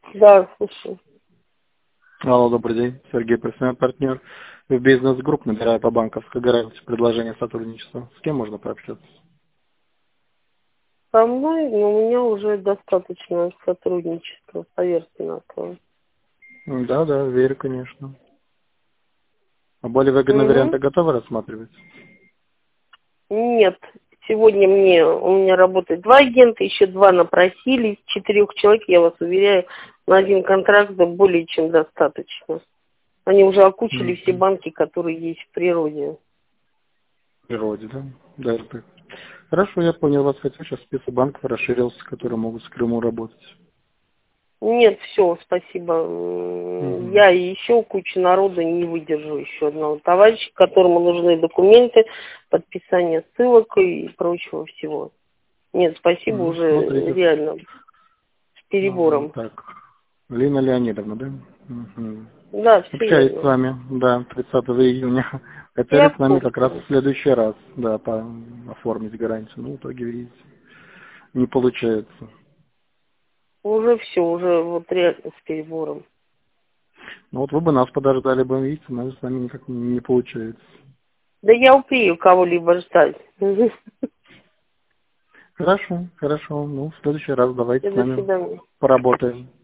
Да, слушай. Алло, добрый день. Сергей, профессиональный партнер. В бизнес-групп набираю по банковской гарантии предложение сотрудничества. С кем можно пообщаться? Со мной, но у меня уже достаточно сотрудничества, поверьте на слово. Да, да, верю, конечно. А более выгодные Угу. варианты готовы рассматривать? Нет, сегодня у меня работает 2 агента, еще 2 напросились, 4 человек, я вас уверяю, на один контракт да более чем достаточно. Они уже окучили все Мгм. банки, которые есть в природе. В природе, да? Да, это. Хорошо, я понял вас. Хотя сейчас список банков расширился, которые могут с Крыму работать. Нет, все, спасибо. Мгм. Я и еще куча народа не выдержу еще одного товарища, которому нужны документы, подписание ссылок и прочего всего. Нет, спасибо Ну, уже смотрите. реально с перебором. Так. Лина Леонидовна, да? Мгм. Да, все Общаюсь с верно. вами, да, 30 июня. Я Хотели в с вами как раз курсе. в следующий раз, да, оформить гарантию. Ну, в итоге, видите, не получается. Уже все, уже вот реально с перебором. Ну, вот вы бы нас подождали бы, видите, у нас с вами никак не получается. Да я успею кого-либо ждать. Хорошо, хорошо. Ну, в следующий раз давайте с До вами свидания. поработаем.